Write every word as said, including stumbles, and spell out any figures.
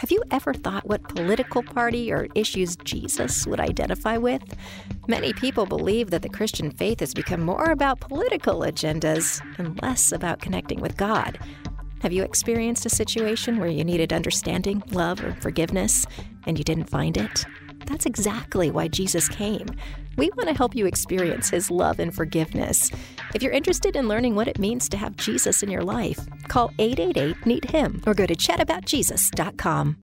Have you ever thought what political party or issues Jesus would identify with? Many people believe that the Christian faith has become more about political agendas and less about connecting with God. Have you experienced a situation where you needed understanding, love, or forgiveness, and you didn't find it? That's exactly why Jesus came. We want to help you experience his love and forgiveness. If you're interested in learning what it means to have Jesus in your life, call eight eight eight, N E E D, HIM or go to chat about jesus dot com.